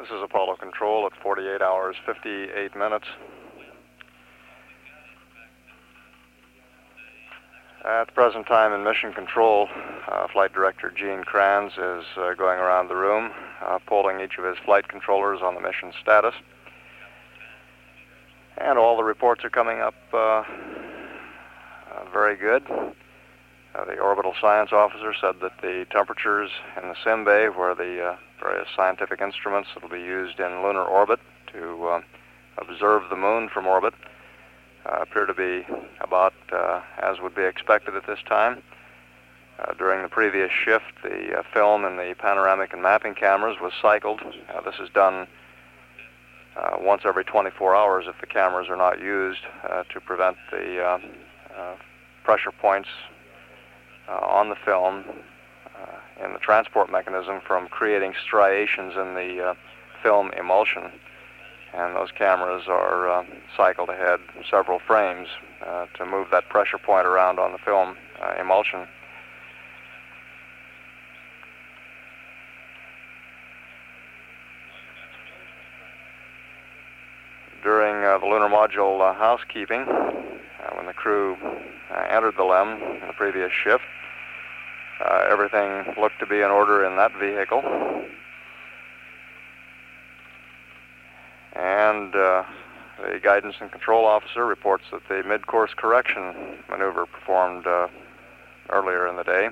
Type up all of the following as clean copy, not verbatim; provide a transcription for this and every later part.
This is Apollo Control at 48 hours, 58 minutes. At the present time in Mission Control, Flight Director Gene Kranz is going around the room, polling each of his flight controllers on the mission status. And all the reports are coming up very good. The orbital science officer said that the temperatures in the sim bay, where the various scientific instruments that will be used in lunar orbit to observe the moon from orbit, appear to be about as would be expected at this time. During the previous shift, the film in the panoramic and mapping cameras was cycled. This is done once every 24 hours if the cameras are not used to prevent the pressure points on the film in the transport mechanism from creating striations in the film emulsion. And those cameras are cycled ahead several frames to move that pressure point around on the film emulsion. During the lunar module housekeeping, when the crew entered the LEM in the previous shift, everything looked to be in order in that vehicle. And the guidance and control officer reports that the mid-course correction maneuver performed earlier in the day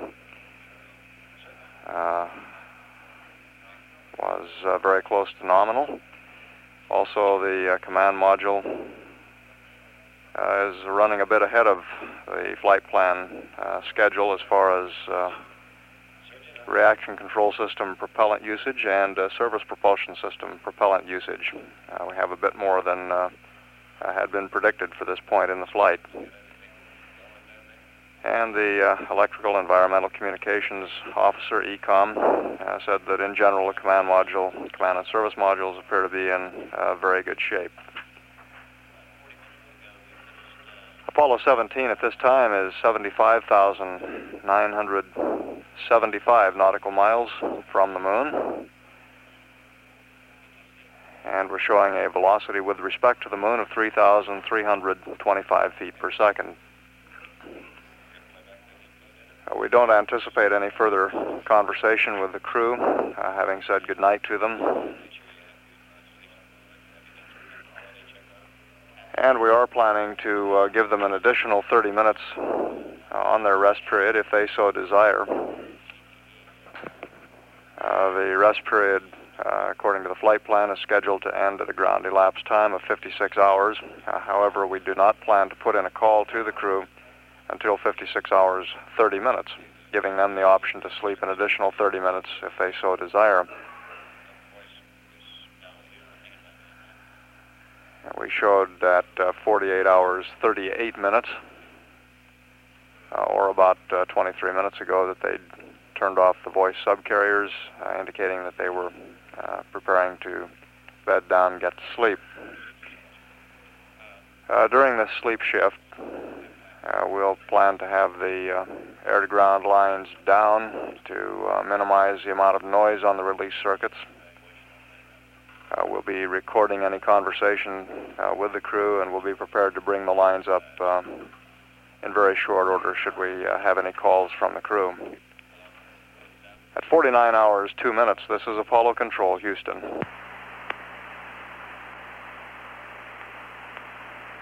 was very close to nominal. Also, the command module is running a bit ahead of the flight plan schedule as far as reaction control system propellant usage and service propulsion system propellant usage. We have a bit more than had been predicted for this point in the flight. And the electrical environmental communications officer, ECOM, said that in general the command and service modules appear to be in very good shape. Apollo 17 at this time is 75,975 nautical miles from the moon. And we're showing a velocity with respect to the moon of 3,325 feet per second. We don't anticipate any further conversation with the crew, having said goodnight to them. And we are planning to give them an additional 30 minutes on their rest period if they so desire. The rest period, according to the flight plan, is scheduled to end at a ground elapsed time of 56 hours. However, we do not plan to put in a call to the crew until 56 hours, 30 minutes, giving them the option to sleep an additional 30 minutes if they so desire. We showed at 48 hours, 38 minutes, or about 23 minutes ago, that they'd turned off the voice subcarriers, indicating that they were preparing to bed down and get to sleep. During this sleep shift, we'll plan to have the air-to-ground lines down to minimize the amount of noise on the release circuits. We'll be recording any conversation with the crew, and we'll be prepared to bring the lines up in very short order should we have any calls from the crew. At 49 hours, 2 minutes, this is Apollo Control, Houston.